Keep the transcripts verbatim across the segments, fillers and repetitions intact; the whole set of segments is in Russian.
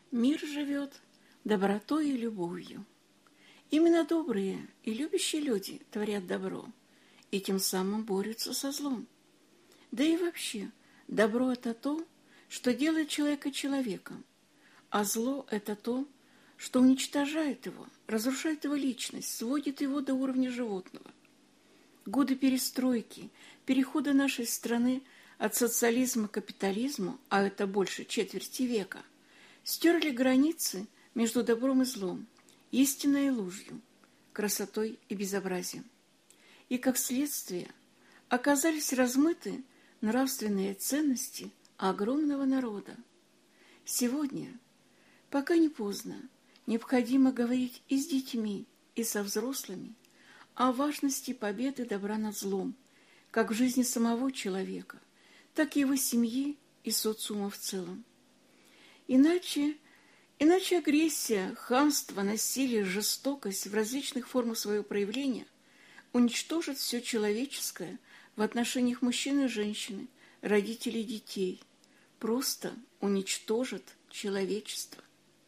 Мир живет добротой и любовью. Именно добрые и любящие люди творят добро и тем самым борются со злом. Да и вообще, добро – это то, что делает человека человеком, а зло – это то, что уничтожает его, разрушает его личность, сводит его до уровня животного. Годы перестройки, перехода нашей страны от социализма к капитализму, а это больше четверти века, стерли границы между добром и злом, истиной и ложью, красотой и безобразием. И, как следствие, оказались размыты нравственные ценности огромного народа. Сегодня, пока не поздно, необходимо говорить и с детьми, и со взрослыми о важности победы добра над злом, как в жизни самого человека, так и его семьи и социума в целом. Иначе, иначе агрессия, хамство, насилие, жестокость в различных формах своего проявления уничтожит все человеческое в отношениях мужчины и женщины, родителей и детей, просто уничтожит человечество.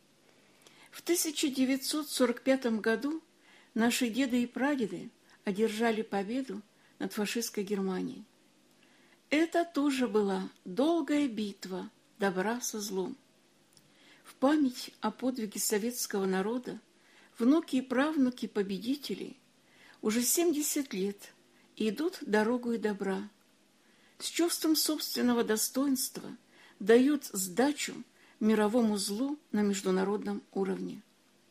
В тысяча девятьсот сорок пятом году наши деды и прадеды одержали победу над фашистской Германией. Это тоже была долгая битва добра со злом. В память о подвиге советского народа внуки и правнуки победителей уже семьдесят лет идут дорогой добра. С чувством собственного достоинства дают сдачу мировому злу на международном уровне.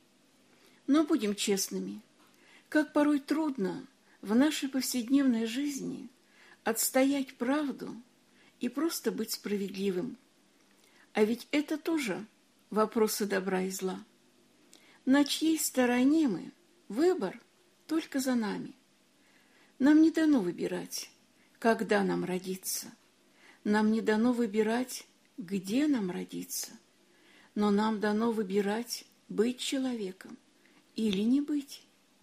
Но будем честными, как порой трудно в нашей повседневной жизни отстоять правду и просто быть справедливым. А ведь это тоже вопросы добра и зла. На чьей стороне мы? Выбор только за нами. Нам не дано выбирать, когда нам родиться. Нам не дано выбирать, где нам родиться. Но нам дано выбирать, быть человеком или не быть.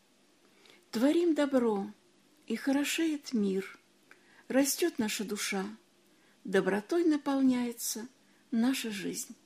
Творим добро, и хорошеет мир, растет наша душа, добротой наполняется наша жизнь.